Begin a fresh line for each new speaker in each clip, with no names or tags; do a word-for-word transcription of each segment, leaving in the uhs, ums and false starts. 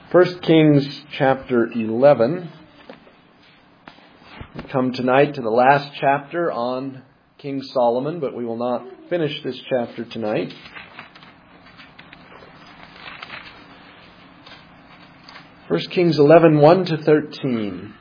First Kings chapter eleven. We come tonight to the last chapter on King Solomon, but we will not finish this chapter tonight. First Kings eleven, one to thirteen.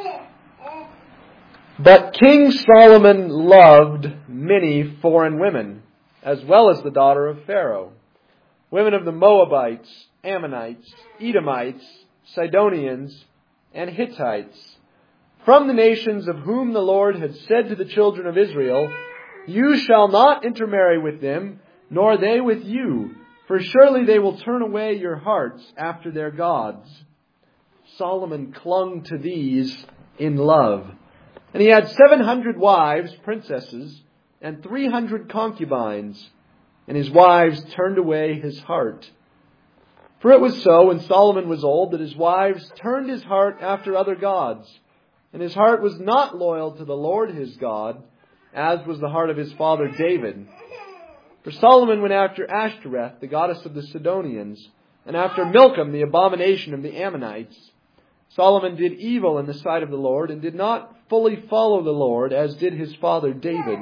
But King Solomon loved many foreign women, as well as the daughter of Pharaoh, women of the Moabites, Ammonites, Edomites, Sidonians, and Hittites, from the nations of whom the Lord had said to the children of Israel, "You shall not intermarry with them, nor they with you, for surely they will turn away your hearts after their gods." Solomon clung to these in love. And he had seven hundred wives, princesses, and three hundred concubines, and his wives turned away his heart. For it was so, when Solomon was old, that his wives turned his heart after other gods, and his heart was not loyal to the Lord his God, as was the heart of his father David. For Solomon went after Ashtoreth, the goddess of the Sidonians, and after Milcom, the abomination of the Ammonites. Solomon did evil in the sight of the Lord, and did not fully follow the Lord, as did his father David.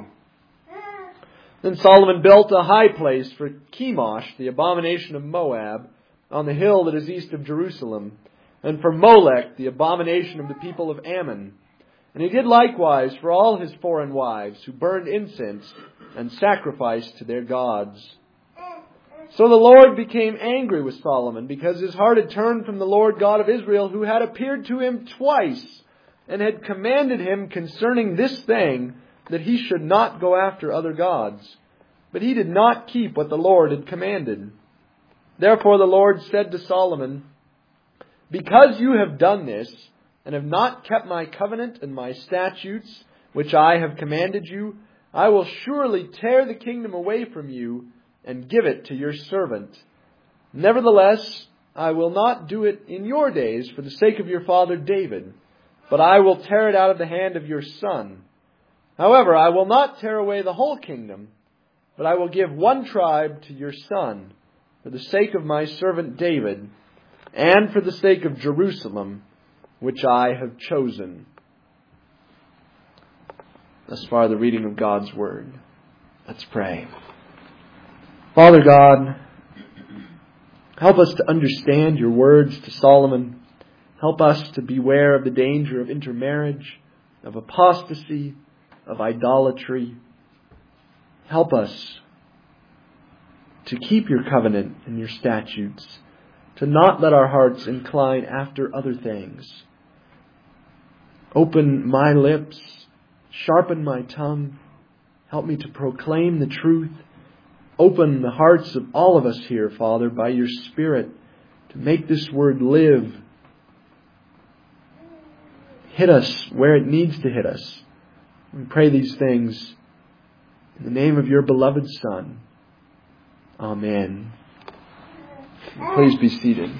Then Solomon built a high place for Chemosh, the abomination of Moab, on the hill that is east of Jerusalem, and for Molech, the abomination of the people of Ammon. And he did likewise for all his foreign wives, who burned incense and sacrificed to their gods. So the Lord became angry with Solomon, because his heart had turned from the Lord God of Israel, who had appeared to him twice, and had commanded him concerning this thing, that he should not go after other gods. But he did not keep what the Lord had commanded. Therefore the Lord said to Solomon, "Because you have done this, and have not kept my covenant and my statutes, which I have commanded you, I will surely tear the kingdom away from you, and give it to your servant. Nevertheless, I will not do it in your days for the sake of your father David, but I will tear it out of the hand of your son. However, I will not tear away the whole kingdom, but I will give one tribe to your son, for the sake of my servant David, and for the sake of Jerusalem, which I have chosen." Thus far, the reading of God's Word. Let's pray. Father God, help us to understand your words to Solomon. Help us to beware of the danger of intermarriage, of apostasy, of idolatry. Help us to keep your covenant and your statutes, to not let our hearts incline after other things. Open my lips, sharpen my tongue, help me to proclaim the truth. Open the hearts of all of us here, Father, by your Spirit, to make this word live. Hit us where it needs to hit us. We pray these things in the name of your beloved Son. Amen. Please be seated.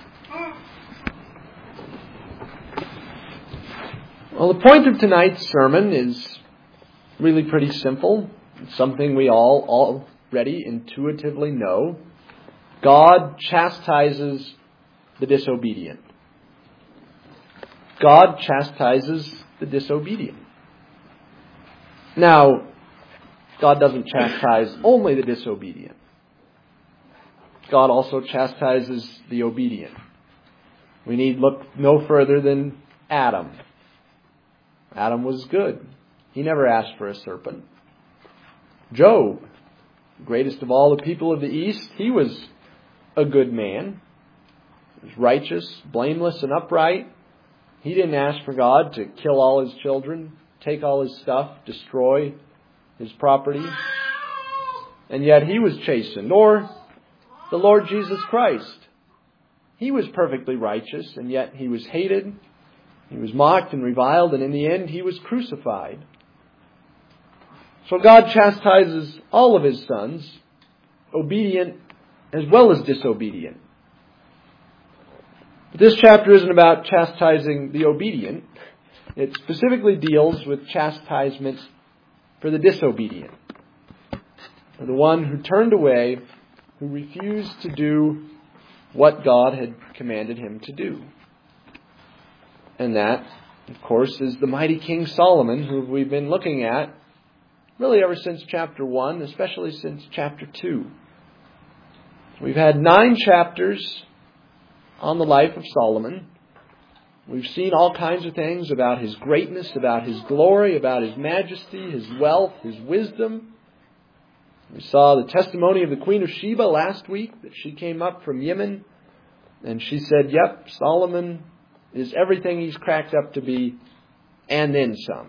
Well, the point of tonight's sermon is really pretty simple. It's something we all already intuitively know. God chastises the disobedient. God chastises the disobedient. Now, God doesn't chastise only the disobedient. God also chastises the obedient. We need look no further than Adam. Adam was good. He never asked for a serpent. Job, greatest of all the people of the East, he was a good man. He was righteous, blameless, and upright. He didn't ask for God to kill all his children, take all his stuff, destroy his property. And yet he was chastened. Or the Lord Jesus Christ. He was perfectly righteous, and yet he was hated. He was mocked and reviled, and in the end he was crucified. So God chastises all of his sons, obedient as well as disobedient. But this chapter isn't about chastising the obedient. It specifically deals with chastisement for the disobedient, for the one who turned away, who refused to do what God had commanded him to do. And that, of course, is the mighty King Solomon, who we've been looking at really ever since chapter one, especially since chapter two. We've had nine chapters on the life of Solomon. We've seen all kinds of things about his greatness, about his glory, about his majesty, his wealth, his wisdom. We saw the testimony of the Queen of Sheba last week, that she came up from Yemen and she said, yep, Solomon is everything he's cracked up to be and then some.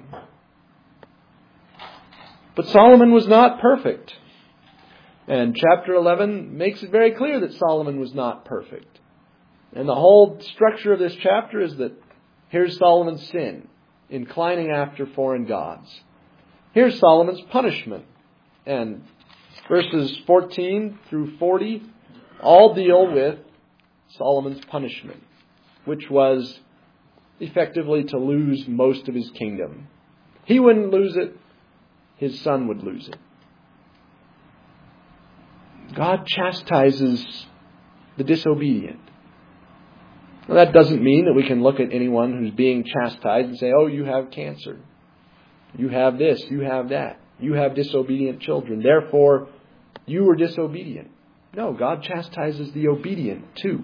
But Solomon was not perfect. And chapter eleven makes it very clear that Solomon was not perfect. And the whole structure of this chapter is that here's Solomon's sin, inclining after foreign gods. Here's Solomon's punishment. And verses fourteen through forty all deal with Solomon's punishment, which was effectively to lose most of his kingdom. He wouldn't lose it. His son would lose it. God chastises the disobedient. Now, that doesn't mean that we can look at anyone who's being chastised and say, oh, you have cancer. You have this. You have that. You have disobedient children. Therefore, you were disobedient. No, God chastises the obedient too.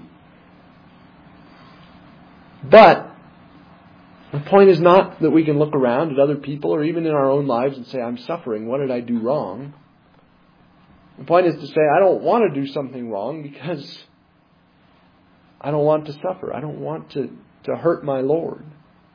But the point is not that we can look around at other people or even in our own lives and say, I'm suffering. What did I do wrong? The point is to say, I don't want to do something wrong because I don't want to suffer. I don't want to, to hurt my Lord.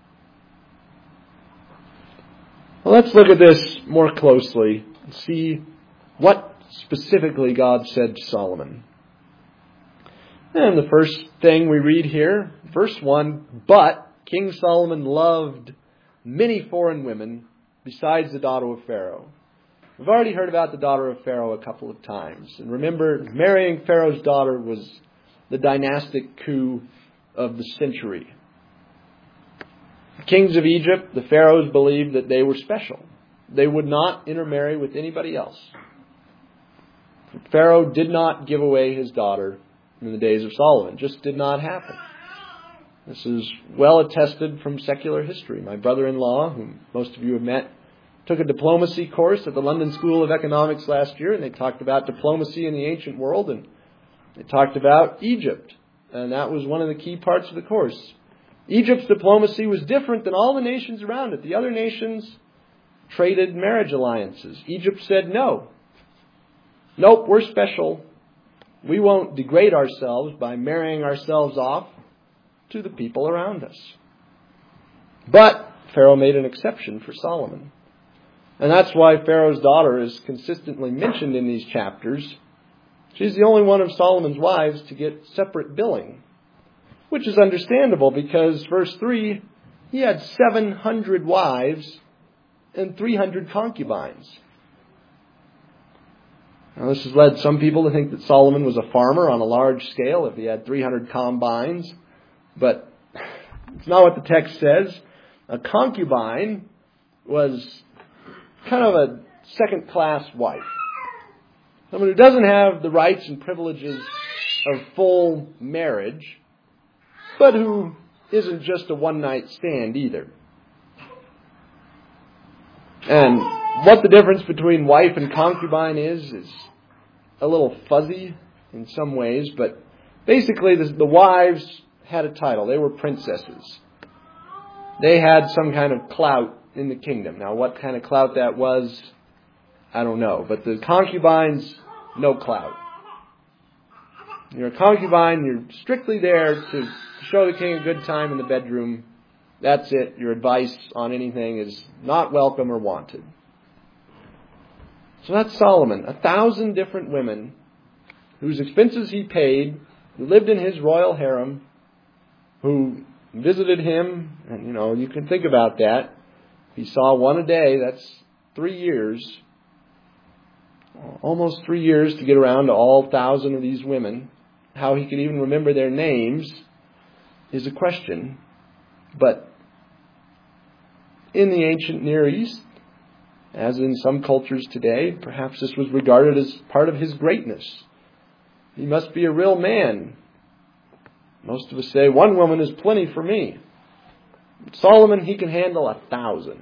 Well, let's look at this more closely and see what specifically God said to Solomon. And the first thing we read here, verse one, but King Solomon loved many foreign women besides the daughter of Pharaoh. We've already heard about the daughter of Pharaoh a couple of times. And remember, marrying Pharaoh's daughter was the dynastic coup of the century. The kings of Egypt, the pharaohs, believed that they were special. They would not intermarry with anybody else. Pharaoh did not give away his daughter in the days of Solomon. It just did not happen. This is well attested from secular history. My brother-in-law, whom most of you have met, took a diplomacy course at the London School of Economics last year, and they talked about diplomacy in the ancient world, and they talked about Egypt. And that was one of the key parts of the course. Egypt's diplomacy was different than all the nations around it. The other nations traded marriage alliances. Egypt said no. Nope, we're special. We won't degrade ourselves by marrying ourselves off to the people around us. But Pharaoh made an exception for Solomon. And that's why Pharaoh's daughter is consistently mentioned in these chapters. She's the only one of Solomon's wives to get separate billing, which is understandable because, verse three, he had seven hundred wives and three hundred concubines. Now, this has led some people to think that Solomon was a farmer on a large scale if he had three hundred concubines. But it's not what the text says. A concubine was kind of a second-class wife. Someone who doesn't have the rights and privileges of full marriage, but who isn't just a one-night stand either. And what the difference between wife and concubine is, is a little fuzzy in some ways, but basically the, the wives had a title. They were princesses. They had some kind of clout in the kingdom. Now, what kind of clout that was, I don't know. But the concubines, no clout. You're a concubine. You're strictly there to show the king a good time in the bedroom. That's it. Your advice on anything is not welcome or wanted. So that's Solomon. A thousand different women whose expenses he paid, who lived in his royal harem, who visited him. And, you know, you can think about that. If he saw one a day, that's three years. Almost three years to get around to all thousand of these women. How he could even remember their names is a question. But in the ancient Near East, as in some cultures today, perhaps this was regarded as part of his greatness. He must be a real man Most of us say, one woman is plenty for me. Solomon, he can handle a thousand.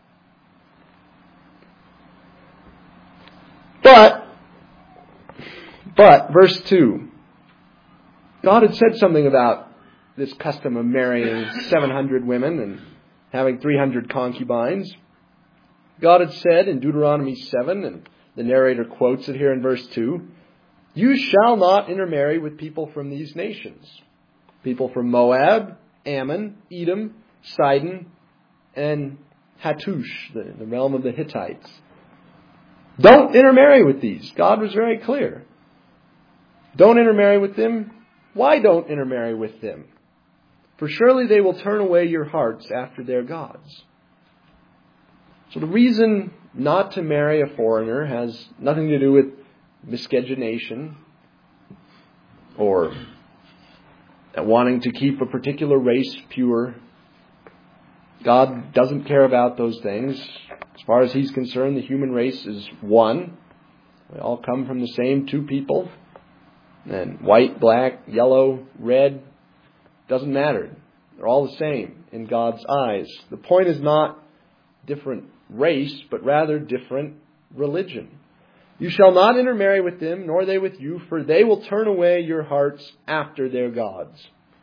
But, but, verse two, God had said something about this custom of marrying seven hundred women and having three hundred concubines. God had said in Deuteronomy seven, and the narrator quotes it here in verse two, you shall not intermarry with people from these nations. People from Moab, Ammon, Edom, Sidon, and Hattush, the, the realm of the Hittites. Don't intermarry with these. God was very clear. Don't intermarry with them. Why don't intermarry with them? For surely they will turn away your hearts after their gods. So the reason not to marry a foreigner has nothing to do with miscegenation or wanting to keep a particular race pure. God doesn't care about those things. As far as He's concerned, the human race is one. We all come from the same two people. And white, black, yellow, red, doesn't matter. They're all the same in God's eyes. The point is not different race, but rather different religion. You shall not intermarry with them, nor they with you, for they will turn away your hearts after their gods.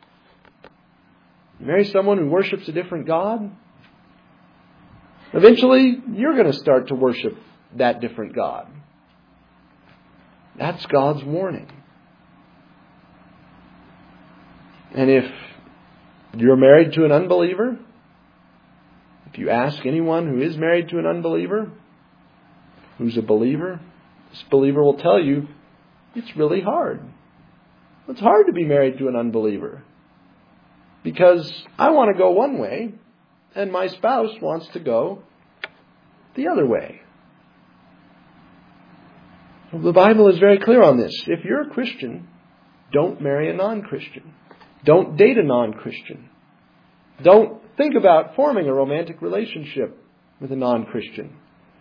You marry someone who worships a different god, eventually you're going to start to worship that different god. That's God's warning. And if you're married to an unbeliever, if you ask anyone who is married to an unbeliever, who's a believer, this believer will tell you, it's really hard. It's hard to be married to an unbeliever. Because I want to go one way, and my spouse wants to go the other way. The Bible is very clear on this. If you're a Christian, don't marry a non-Christian. Don't date a non-Christian. Don't think about forming a romantic relationship with a non-Christian.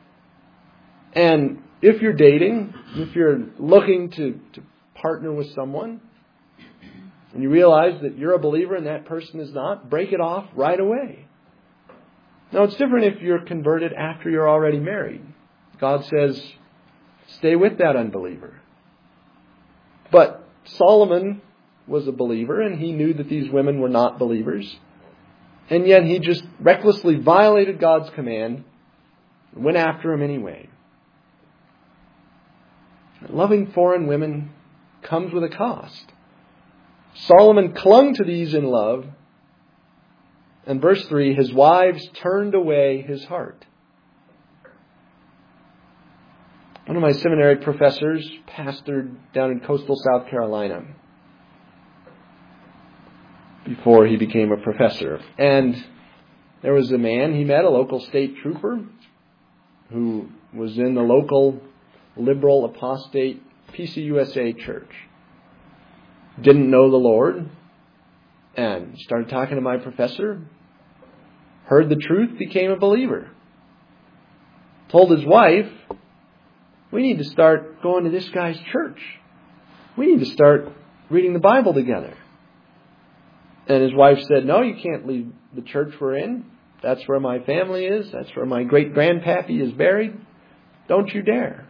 And if you're dating, if you're looking to, to partner with someone, and you realize that you're a believer and that person is not, break it off right away. Now, it's different if you're converted after you're already married. God says, stay with that unbeliever. But Solomon was a believer, and he knew that these women were not believers. And yet he just recklessly violated God's command and went after him anyway. Loving foreign women comes with a cost. Solomon clung to these in love. And verse three, his wives turned away his heart. One of my seminary professors pastored down in coastal South Carolina before he became a professor. And there was a man he met, a local state trooper, who was in the local liberal apostate P C U S A church. Didn't know the Lord, and started talking to my professor, heard the truth, became a believer. Told his wife, we need to start going to this guy's church. We need to start reading the Bible together. And his wife said, no, you can't leave the church we're in. That's where my family is. That's where my great-grandpappy is buried. Don't you dare.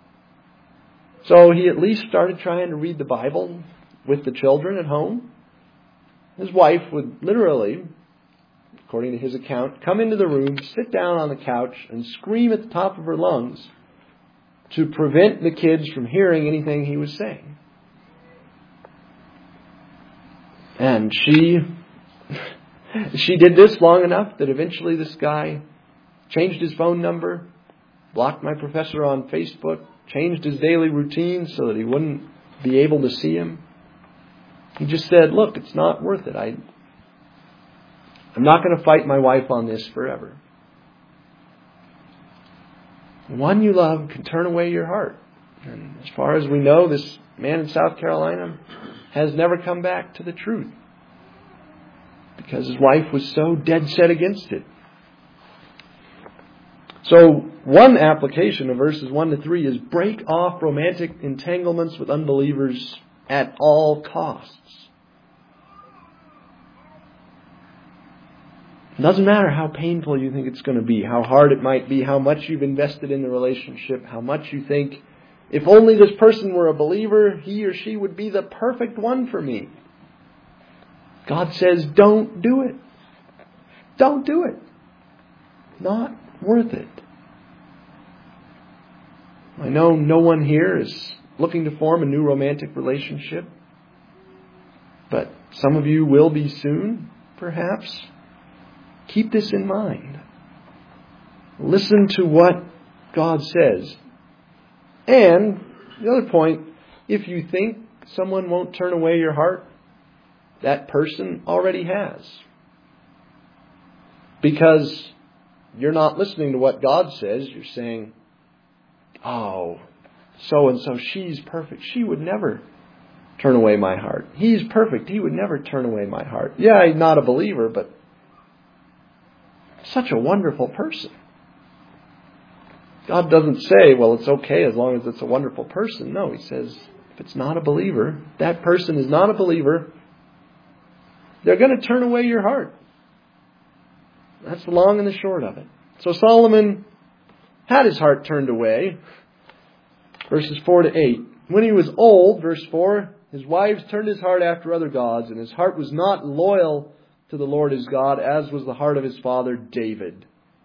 So he at least started trying to read the Bible with the children at home. His wife would literally, according to his account, come into the room, sit down on the couch, and scream at the top of her lungs to prevent the kids from hearing anything he was saying. And she she did this long enough that eventually this guy changed his phone number, blocked my professor on Facebook, changed his daily routine so that he wouldn't be able to see him. He just said, look, it's not worth it. I, I'm not going to fight my wife on this forever. The one you love can turn away your heart. And as far as we know, this man in South Carolina has never come back to the truth because his wife was so dead set against it. So one application of verses one to three is break off romantic entanglements with unbelievers at all costs. It doesn't matter how painful you think it's going to be, how hard it might be, how much you've invested in the relationship, how much you think, if only this person were a believer, he or she would be the perfect one for me. God says, don't do it. Don't do it. Not worth it. I know no one here is looking to form a new romantic relationship, but some of you will be soon, perhaps. Keep this in mind. Listen to what God says. And the other point, if you think someone won't turn away your heart, that person already has. Because you're not listening to what God says. You're saying, oh, so-and-so, she's perfect. She would never turn away my heart. He's perfect. He would never turn away my heart. Yeah, he's not a believer, but such a wonderful person. God doesn't say, well, it's okay as long as it's a wonderful person. No, He says, if it's not a believer, that person is not a believer, they're going to turn away your heart. That's the long and the short of it. So Solomon had his heart turned away. Verses four to eight. When he was old, verse four, his wives turned his heart after other gods, and his heart was not loyal to the Lord his God, as was the heart of his father David.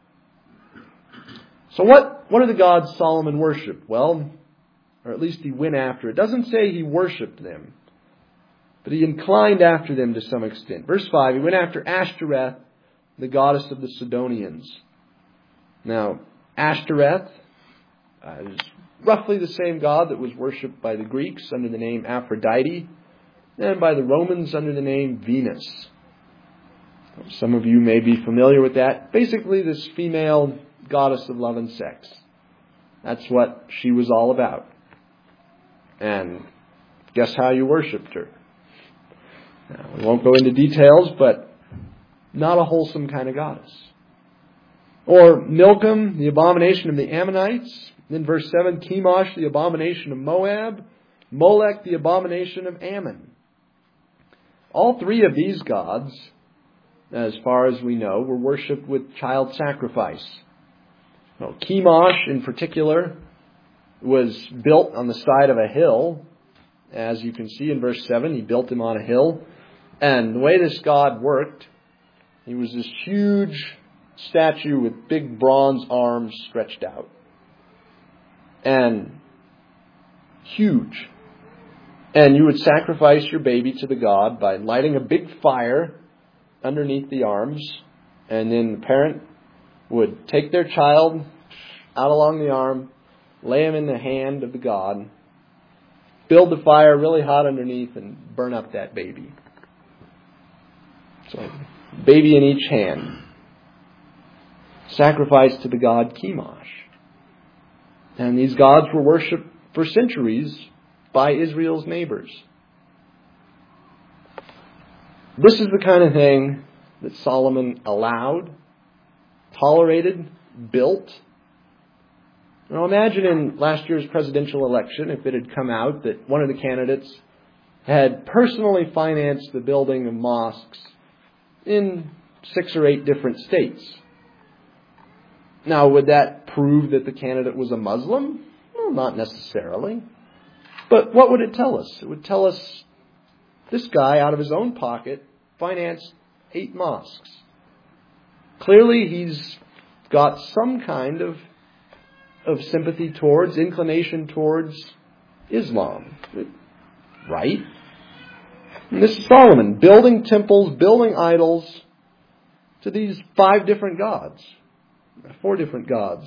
So what, what are the gods Solomon worshipped? Well, or at least he went after. It doesn't say he worshipped them, but he inclined after them to some extent. Verse five, he went after Ashtoreth, the goddess of the Sidonians. Now, Ashtoreth uh, is roughly the same god that was worshipped by the Greeks under the name Aphrodite, and by the Romans under the name Venus. Some of you may be familiar with that. Basically, this female goddess of love and sex. That's what she was all about. And guess how you worshipped her? Now, we won't go into details, but not a wholesome kind of goddess. Or Milcom, the abomination of the Ammonites. Then verse seven, Chemosh, the abomination of Moab. Molech, the abomination of Ammon. All three of these gods, as far as we know, were worshipped with child sacrifice. Well, Chemosh in particular was built on the side of a hill. As you can see in verse seven, he built him on a hill. And the way this god worked, he was this huge statue with big bronze arms stretched out. And huge. And you would sacrifice your baby to the god by lighting a big fire underneath the arms. And then the parent would take their child out along the arm, lay him in the hand of the god, build the fire really hot underneath, and burn up that baby. So, baby in each hand. Sacrificed to the god Chemosh. And these gods were worshipped for centuries by Israel's neighbors. This is the kind of thing that Solomon allowed, tolerated, built. Now imagine in last year's presidential election, if it had come out that one of the candidates had personally financed the building of mosques in six or eight different states. Now, would that prove that the candidate was a Muslim? Well, not necessarily. But what would it tell us? It would tell us this guy, out of his own pocket, financed eight mosques. Clearly, he's got some kind of, of sympathy towards, inclination towards Islam. Right? And this is Solomon, building temples, building idols to these five different gods. Four different gods.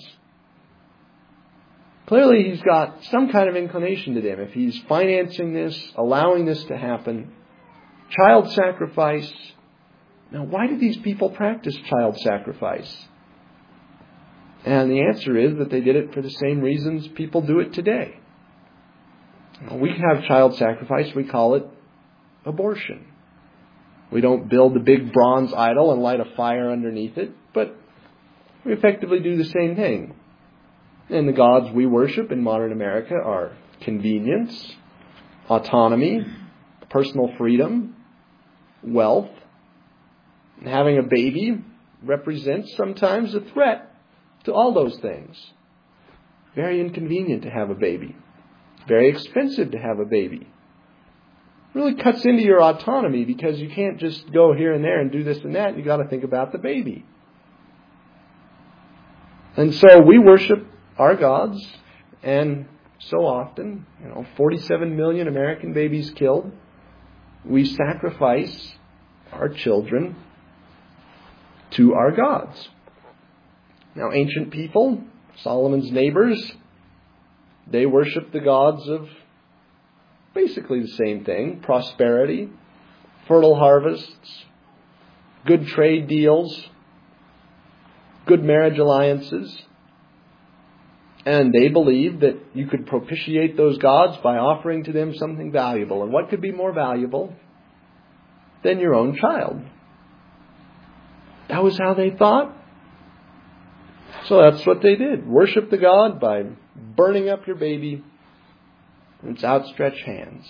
Clearly he's got some kind of inclination to them. If he's financing this, allowing this to happen, child sacrifice. Now, why do these people practice child sacrifice? And the answer is that they did it for the same reasons people do it today. We have child sacrifice, we call it abortion. We don't build the big bronze idol and light a fire underneath it, but we effectively do the same thing. And the gods we worship in modern America are convenience, autonomy, personal freedom, wealth, having a baby, represents sometimes a threat to all those things. Very inconvenient to have a baby. Very expensive to have a baby. Really cuts into your autonomy because you can't just go here and there and do this and that. You've got to think about the baby. And so we worship our gods, and so often, you know, forty-seven million American babies killed, we sacrifice our children to our gods. Now, ancient people, Solomon's neighbors, they worship the gods of basically the same thing: prosperity, fertile harvests, good trade deals, good marriage alliances. And they believed that you could propitiate those gods by offering to them something valuable. And what could be more valuable than your own child? That was how they thought. So that's what they did. Worship the god by burning up your baby in its outstretched hands.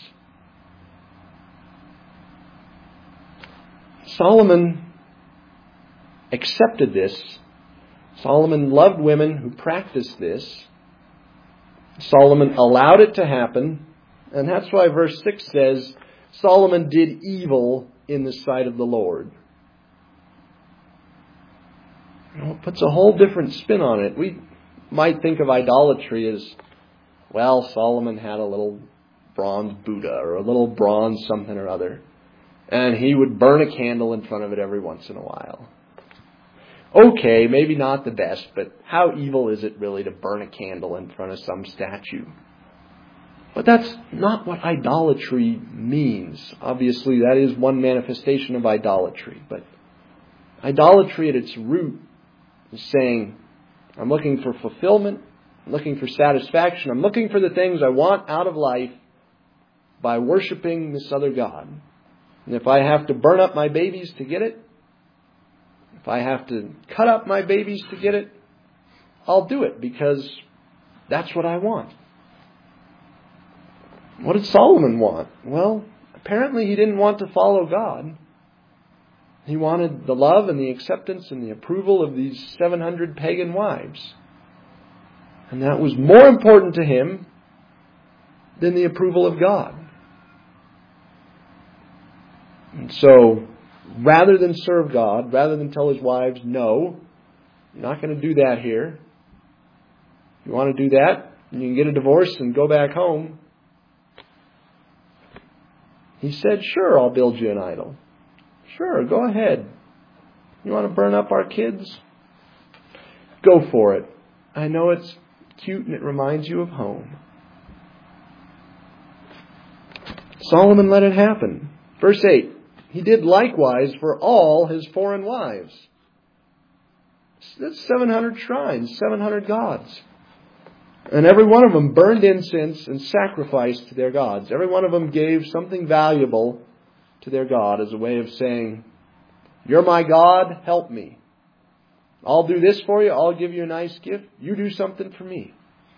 Solomon accepted this. Solomon loved women who practiced this. Solomon allowed it to happen. And that's why verse six says, Solomon did evil in the sight of the Lord. You know, it puts a whole different spin on it. We might think of idolatry as, well, Solomon had a little bronze Buddha or a little bronze something or other. And he would burn a candle in front of it every once in a while. Okay, maybe not the best, but how evil is it really to burn a candle in front of some statue? But that's not what idolatry means. Obviously, that is one manifestation of idolatry. But idolatry at its root is saying, I'm looking for fulfillment, I'm looking for satisfaction, I'm looking for the things I want out of life by worshiping this other god. And if I have to burn up my babies to get it, if I have to cut up my babies to get it, I'll do it because that's what I want. What did Solomon want? Well, apparently he didn't want to follow God. He wanted the love and the acceptance and the approval of these seven hundred pagan wives. And that was more important to him than the approval of God. And so, rather than serve God, rather than tell his wives, no, you're not going to do that here. If you want to do that, you can get a divorce and go back home. He said, sure, I'll build you an idol. Sure, go ahead. You want to burn up our kids? Go for it. I know it's cute and it reminds you of home. Solomon let it happen. Verse eight. He did likewise for all his foreign wives. That's seven hundred shrines, seven hundred gods. And every one of them burned incense and sacrificed to their gods. Every one of them gave something valuable to their God as a way of saying, you're my God, help me. I'll do this for you, I'll give you a nice gift. You do something for me.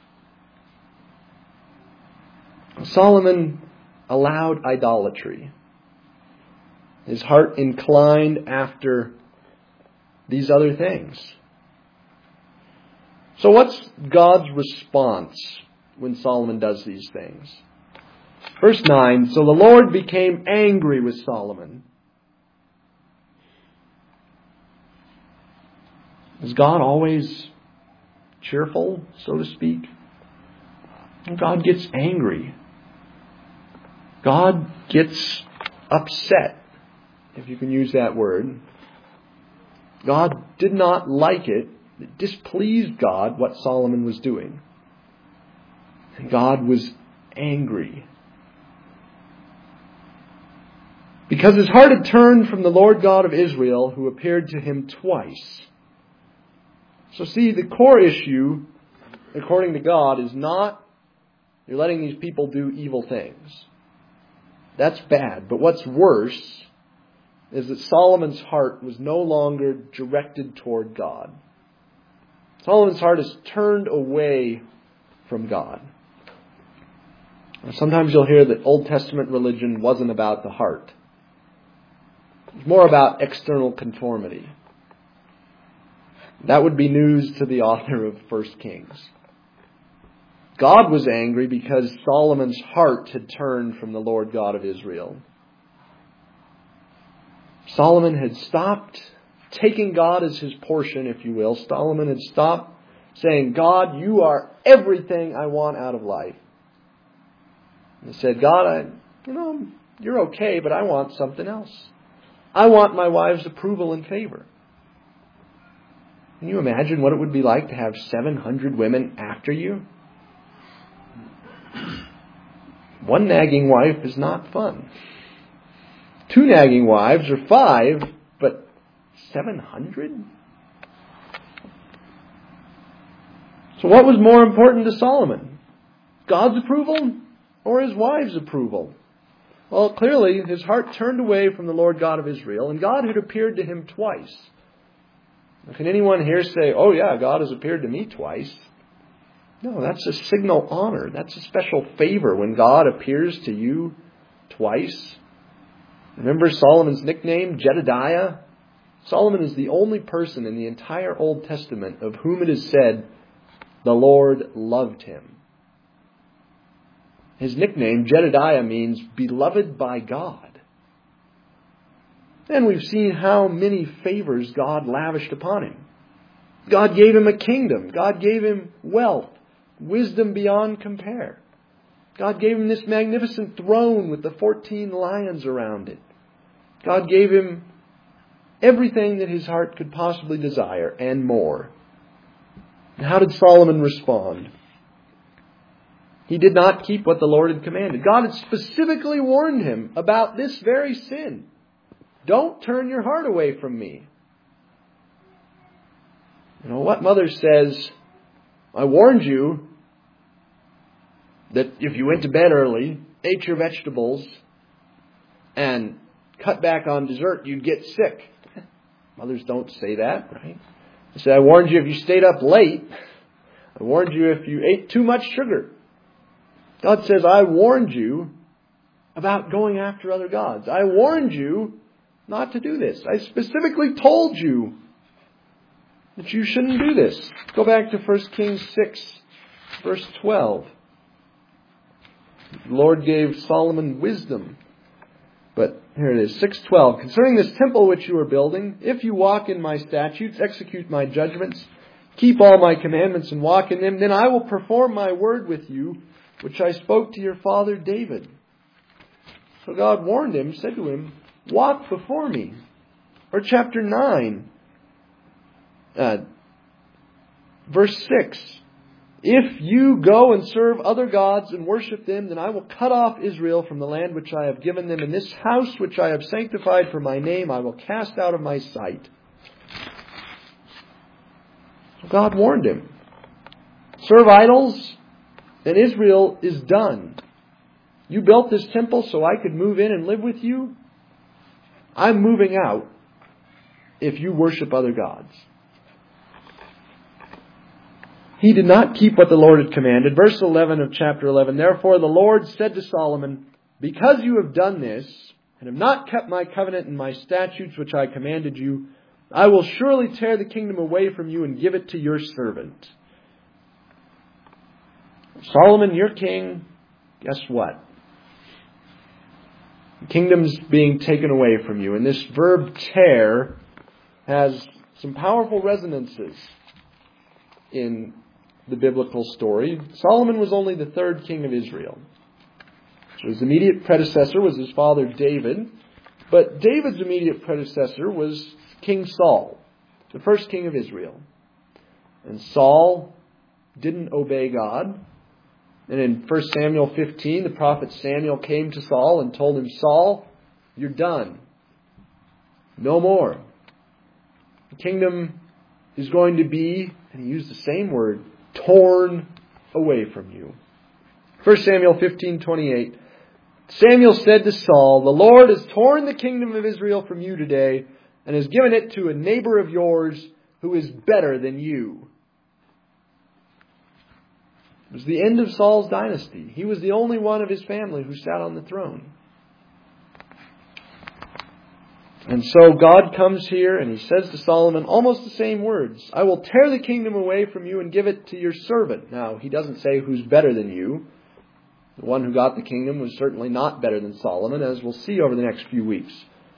Solomon allowed idolatry. His heart inclined after these other things. So what's God's response when Solomon does these things? Verse nine, so the Lord became angry with Solomon. Is God always cheerful, so to speak? God gets angry. God gets upset, if you can use that word. God did not like it. It displeased God what Solomon was doing. And God was angry. Because his heart had turned from the Lord God of Israel, who appeared to him twice. So see, the core issue, according to God, is not you're letting these people do evil things. That's bad. But what's worse is that Solomon's heart was no longer directed toward God. Solomon's heart is turned away from God. Sometimes you'll hear that Old Testament religion wasn't about the heart. It's more about external conformity. That would be news to the author of First Kings. God was angry because Solomon's heart had turned from the Lord God of Israel. Solomon had stopped taking God as his portion, if you will. Solomon had stopped saying, God, you are everything I want out of life. And he said, God, I, you know, you're okay, but I want something else. I want my wife's approval and favor. Can you imagine what it would be like to have seven hundred women after you? One nagging wife is not fun. Two nagging wives or five, but seven hundred? So what was more important to Solomon? God's approval or his wife's approval? Well, clearly his heart turned away from the Lord God of Israel, and God had appeared to him twice. Can anyone here say, oh yeah, God has appeared to me twice? No, that's a signal honor. That's a special favor when God appears to you twice. Remember Solomon's nickname, Jedediah? Solomon is the only person in the entire Old Testament of whom it is said, the Lord loved him. His nickname, Jedediah, means beloved by God. And we've seen how many favors God lavished upon him. God gave him a kingdom. God gave him wealth, wisdom beyond compare. God gave him this magnificent throne with the fourteen lions around it. God gave him everything that his heart could possibly desire and more. And how did Solomon respond? He did not keep what the Lord had commanded. God had specifically warned him about this very sin. Don't turn your heart away from me. You know, what mother says, I warned you that if you went to bed early, ate your vegetables, and cut back on dessert, you'd get sick. Mothers don't say that, right? They say, I warned you if you stayed up late. I warned you if you ate too much sugar. God says, I warned you about going after other gods. I warned you not to do this. I specifically told you that you shouldn't do this. Go back to First Kings six, verse twelve. The Lord gave Solomon wisdom. But here it is, six twelve. Concerning this temple which you are building, if you walk in my statutes, execute my judgments, keep all my commandments and walk in them, then I will perform my word with you, which I spoke to your father David. So God warned him, said to him, walk before me. Or chapter nine, uh, verse six. If you go and serve other gods and worship them, then I will cut off Israel from the land which I have given them. And this house which I have sanctified for my name, I will cast out of my sight. So God warned him. Serve idols, and Israel is done. You built this temple so I could move in and live with you. I'm moving out if you worship other gods. He did not keep what the Lord had commanded. Verse eleven of chapter eleven. Therefore the Lord said to Solomon, because you have done this, and have not kept my covenant and my statutes which I commanded you, I will surely tear the kingdom away from you and give it to your servant. Solomon, your king, guess what? The kingdom's being taken away from you. And this verb tear has some powerful resonances in the biblical story. Solomon was only the third king of Israel. So his immediate predecessor was his father David. But David's immediate predecessor was King Saul, the first king of Israel. And Saul didn't obey God. And in First Samuel fifteen, the prophet Samuel came to Saul and told him, Saul, you're done. No more. The kingdom is going to be, and he used the same word, torn away from you. First Samuel fifteen twenty-eight. Samuel said to Saul, the Lord has torn the kingdom of Israel from you today and has given it to a neighbor of yours who is better than you. It was the end of Saul's dynasty. He was the only one of his family who sat on the throne. And so God comes here and He says to Solomon almost the same words. I will tear the kingdom away from you and give it to your servant. Now, He doesn't say who's better than you. The one who got the kingdom was certainly not better than Solomon, as we'll see over the next few weeks.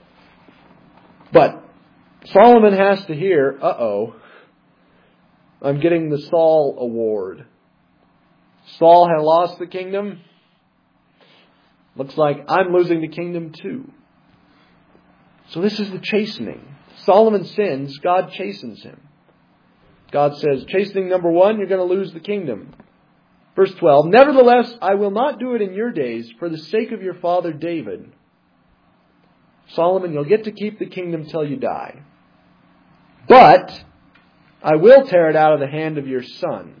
But Solomon has to hear, uh-oh, I'm getting the Saul award. Saul had lost the kingdom. Looks like I'm losing the kingdom too. So this is the chastening. Solomon sins, God chastens him. God says, chastening number one, you're going to lose the kingdom. Verse twelve, nevertheless, I will not do it in your days for the sake of your father David. Solomon, you'll get to keep the kingdom till you die. But I will tear it out of the hand of your son.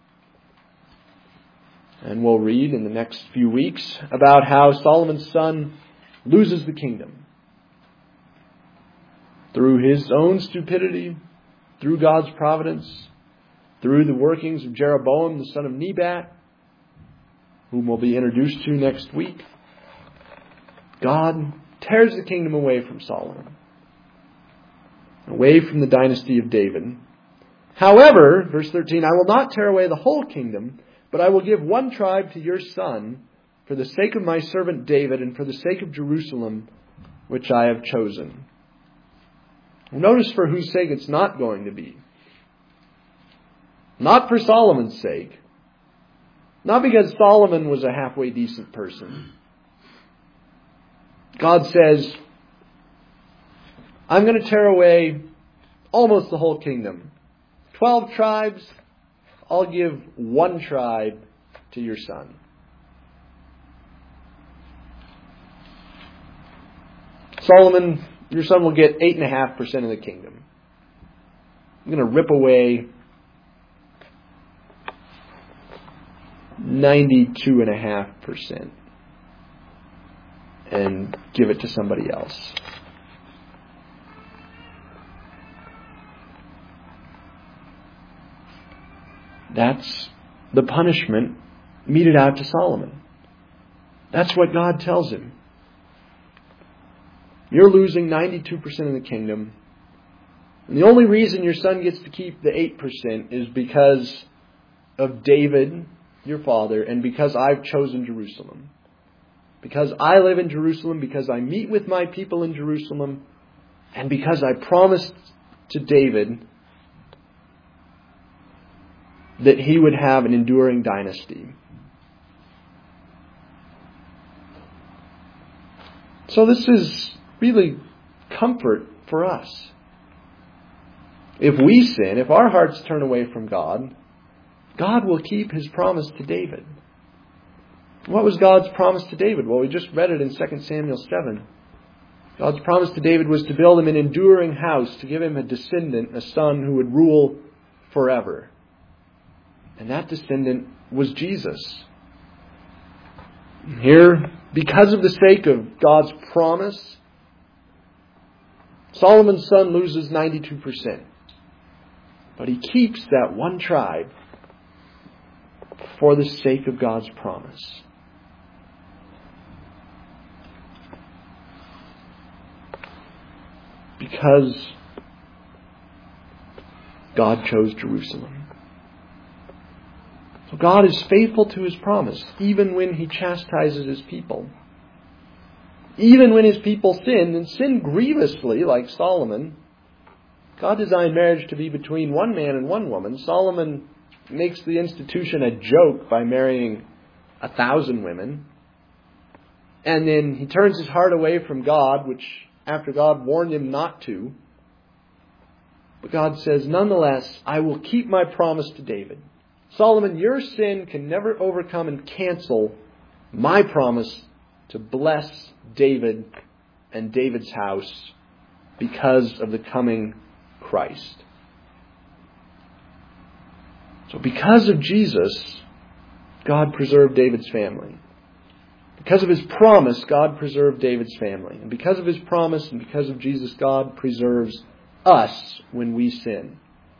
And we'll read in the next few weeks about how Solomon's son loses the kingdom. Through his own stupidity, through God's providence, through the workings of Jeroboam, the son of Nebat, whom we'll be introduced to next week. God tears the kingdom away from Solomon, away from the dynasty of David. However, verse thirteen, I will not tear away the whole kingdom, but I will give one tribe to your son for the sake of my servant David and for the sake of Jerusalem, which I have chosen. Notice for whose sake it's not going to be. Not for Solomon's sake. Not because Solomon was a halfway decent person. God says, I'm going to tear away almost the whole kingdom. Twelve tribes, I'll give one tribe to your son. Solomon, your son will get eight and a half percent of the kingdom. I'm going to rip away ninety-two and a half percent and give it to somebody else. That's the punishment meted out to Solomon. That's what God tells him. You're losing ninety-two percent of the kingdom. And the only reason your son gets to keep the eight percent is because of David, your father, and because I've chosen Jerusalem. Because I live in Jerusalem, because I meet with my people in Jerusalem, and because I promised to David that he would have an enduring dynasty. So this is really comfort for us. If we sin, if our hearts turn away from God, God will keep His promise to David. What was God's promise to David? Well, we just read it in Second Samuel seven. God's promise to David was to build him an enduring house, to give him a descendant, a son who would rule forever. And that descendant was Jesus. Here, because of the sake of God's promise, Solomon's son loses ninety-two percent. But he keeps that one tribe for the sake of God's promise. Because God chose Jerusalem. So God is faithful to His promise, even when He chastises His people. Even when His people sin, and sin grievously, like Solomon. God designed marriage to be between one man and one woman. Solomon makes the institution a joke by marrying a thousand women. And then he turns his heart away from God, which after God warned him not to. But God says, nonetheless, I will keep my promise to David. Solomon, your sin can never overcome and cancel my promise to bless David and David's house because of the coming Christ. So because of Jesus, God preserved David's family. Because of His promise, God preserved David's family. And because of His promise and because of Jesus, God preserves us when we sin.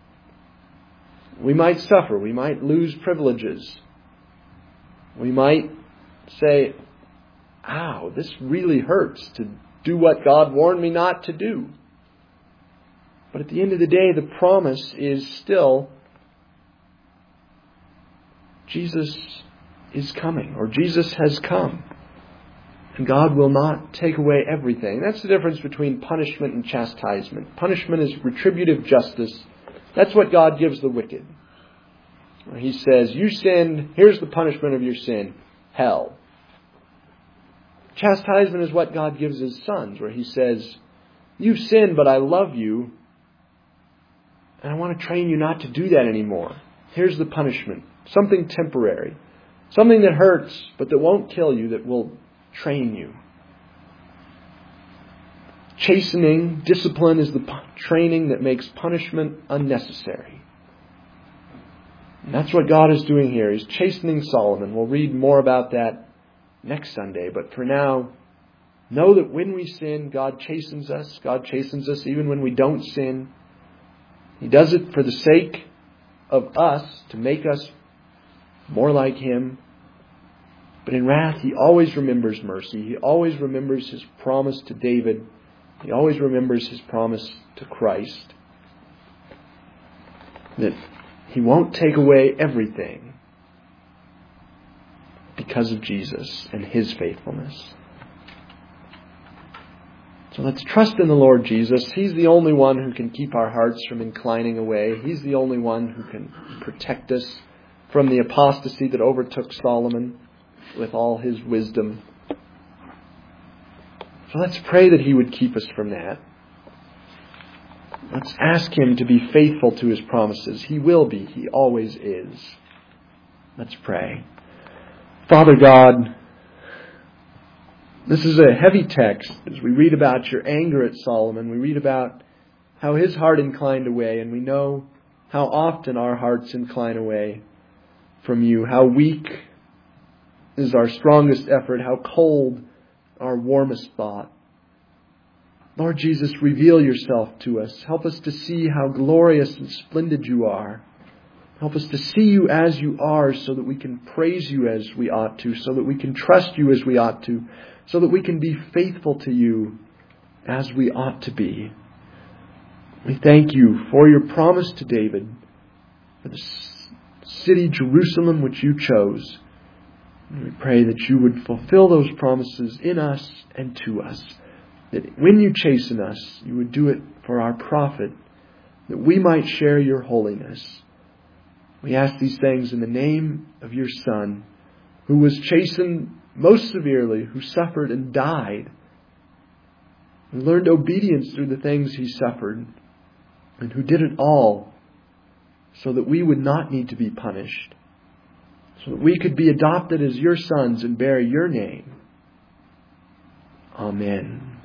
We might suffer. We might lose privileges. We might say, ow, this really hurts to do what God warned me not to do. But at the end of the day, the promise is still Jesus is coming, or Jesus has come. And God will not take away everything. That's the difference between punishment and chastisement. Punishment is retributive justice. That's what God gives the wicked. Where He says, you sinned, here's the punishment of your sin, hell. Chastisement is what God gives His sons, where He says, you've sinned, but I love you, and I want to train you not to do that anymore. Here's the punishment. Something temporary. Something that hurts, but that won't kill you, that will train you. Chastening, discipline is the training that makes punishment unnecessary. And that's what God is doing here. He's chastening Solomon. We'll read more about that next Sunday. But for now, know that when we sin, God chastens us. God chastens us even when we don't sin. He does it for the sake of us, to make us more like Him. But in wrath, He always remembers mercy. He always remembers His promise to David. He always remembers His promise to Christ. That He won't take away everything because of Jesus and His faithfulness. So let's trust in the Lord Jesus. He's the only one who can keep our hearts from inclining away. He's the only one who can protect us from the apostasy that overtook Solomon with all his wisdom. So let's pray that He would keep us from that. Let's ask Him to be faithful to His promises. He will be. He always is. Let's pray. Father God, this is a heavy text. As we read about your anger at Solomon, we read about how his heart inclined away, and we know how often our hearts incline away from you, how weak is our strongest effort, how cold our warmest thought. Lord Jesus, reveal yourself to us. Help us to see how glorious and splendid you are. Help us to see you as you are, so that we can praise you as we ought to, so that we can trust you as we ought to, so that we can be faithful to you as we ought to be. We thank you for your promise to David, for the city Jerusalem which you chose. And we pray that you would fulfill those promises in us and to us. That when you chasten us, you would do it for our profit, that we might share your holiness. We ask these things in the name of your Son, who was chastened most severely, who suffered and died, and learned obedience through the things He suffered, and who did it all so that we would not need to be punished, so that we could be adopted as your sons and bear your name. Amen.